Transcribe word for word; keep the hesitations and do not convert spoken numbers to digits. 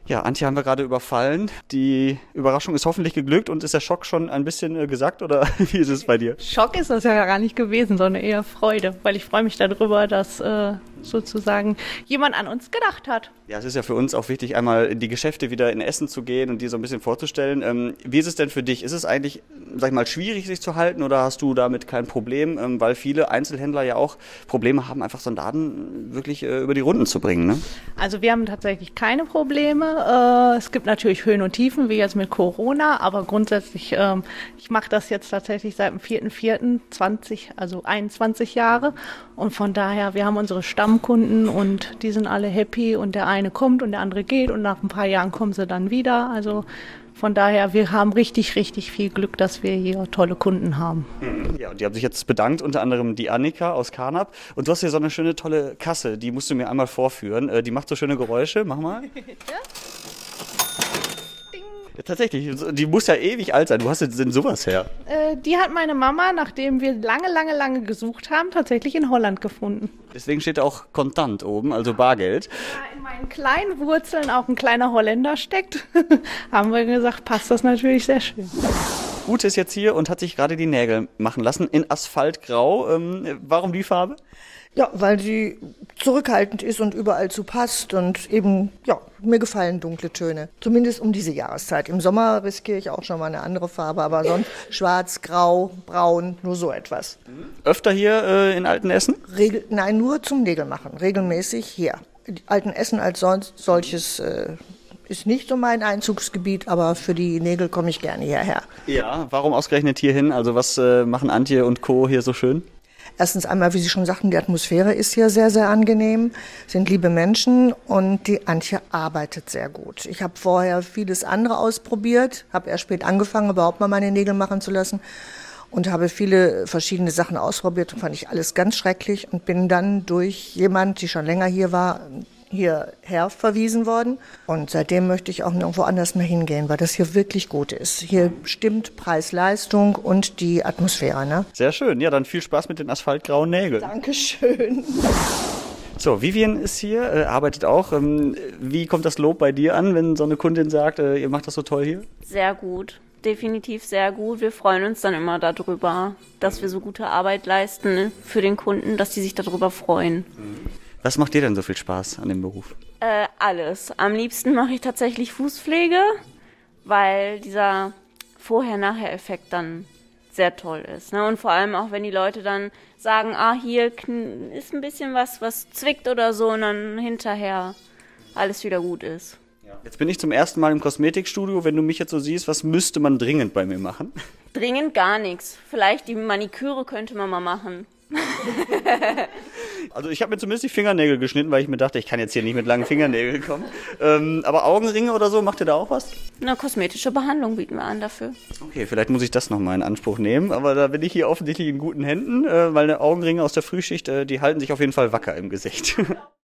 Ja, Antje haben wir gerade überfallen. Die Überraschung ist hoffentlich geglückt und ist der Schock schon ein bisschen äh, gesackt oder wie ist es bei dir? Schock ist das ja gar nicht gewesen, sondern eher Freude, weil ich freue mich darüber, dass äh, sozusagen jemand an uns gedacht hat. Ja, es ist ja für uns auch wichtig, einmal in die Geschäfte wieder in Essen zu gehen und die so ein bisschen vorzustellen. Ähm, wie ist es denn für dich? Ist es eigentlich, sag ich mal, schwierig, sich zu halten oder hast du damit kein Problem? Ähm, weil viele Einzelhändler ja auch Probleme haben, einfach so einen Laden wirklich äh, über die Runden zu bringen, ne? Also wir haben tatsächlich keine Probleme. Äh, es gibt natürlich Höhen und Tiefen, wie jetzt mit Corona, aber grundsätzlich, ähm, ich mache das jetzt tatsächlich seit dem vierten vierten zwanzig, also einundzwanzig Jahre. Und von daher, wir haben unsere Stammkunden und die sind alle happy und der eine kommt und der andere geht und nach ein paar Jahren kommen sie dann wieder. Also von daher, wir haben richtig, richtig viel Glück, dass wir hier tolle Kunden haben. Ja, und die haben sich jetzt bedankt, unter anderem die Annika aus Karnap. Und du hast hier so eine schöne, tolle Kasse, die musst du mir einmal vorführen. Äh, Die macht so schöne Geräusche, mach mal. Ja? Ja, tatsächlich, die muss ja ewig alt sein. Wo hast du denn sowas her? Äh, die hat meine Mama, nachdem wir lange, lange, lange gesucht haben, tatsächlich in Holland gefunden. Deswegen steht auch Kontant oben, also Bargeld. Da in meinen kleinen Wurzeln auch ein kleiner Holländer steckt, haben wir gesagt, passt das natürlich sehr schön. Ute ist jetzt hier und hat sich gerade die Nägel machen lassen in Asphaltgrau. Ähm, warum die Farbe? Ja, weil sie zurückhaltend ist und überall zu passt und eben, ja, mir gefallen dunkle Töne. Zumindest um diese Jahreszeit. Im Sommer riskiere ich auch schon mal eine andere Farbe, aber sonst schwarz, grau, braun, nur so etwas. Öfter hier äh, in Altenessen? Regel, nein, nur zum Nägelmachen, regelmäßig hier. Altenessen als sonst solches äh, ist nicht so mein Einzugsgebiet, aber für die Nägel komme ich gerne hierher. Ja, warum ausgerechnet hierhin? Also was äh, machen Antje und Co. hier so schön? Erstens einmal, wie Sie schon sagten, die Atmosphäre ist hier sehr, sehr angenehm, sind liebe Menschen und die Antje arbeitet sehr gut. Ich habe vorher vieles andere ausprobiert, habe erst spät angefangen, überhaupt mal meine Nägel machen zu lassen und habe viele verschiedene Sachen ausprobiert und fand ich alles ganz schrecklich und bin dann durch jemand, die schon länger hier war, hierher verwiesen worden. Und seitdem möchte ich auch nirgendwo anders mehr hingehen, weil das hier wirklich gut ist. Hier stimmt Preis-Leistung und die Atmosphäre, ne? Sehr schön. Ja, dann viel Spaß mit den asphaltgrauen Nägeln. Dankeschön. So, Vivian ist hier, äh, arbeitet auch. Ähm, wie kommt das Lob bei dir an, wenn so eine Kundin sagt, äh, ihr macht das so toll hier? Sehr gut. Definitiv sehr gut. Wir freuen uns dann immer darüber, dass wir so gute Arbeit leisten für den Kunden, dass die sich darüber freuen. Was macht dir denn so viel Spaß an dem Beruf? Äh, alles. Am liebsten mache ich tatsächlich Fußpflege, weil dieser Vorher-Nachher-Effekt dann sehr toll ist. Ne? Und vor allem auch, wenn die Leute dann sagen, ah, hier ist ein bisschen was, was zwickt oder so und dann hinterher alles wieder gut ist. Jetzt bin ich zum ersten Mal im Kosmetikstudio. Wenn du mich jetzt so siehst, was müsste man dringend bei mir machen? Dringend gar nichts. Vielleicht die Maniküre könnte man mal machen. Also ich habe mir zumindest die Fingernägel geschnitten, weil ich mir dachte, ich kann jetzt hier nicht mit langen Fingernägeln kommen. Ähm, aber Augenringe oder so, macht ihr da auch was? Eine kosmetische Behandlung bieten wir an dafür. Okay, vielleicht muss ich das nochmal in Anspruch nehmen. Aber da bin ich hier offensichtlich in guten Händen, äh, weil eine Augenringe aus der Frühschicht, äh, die halten sich auf jeden Fall wacker im Gesicht.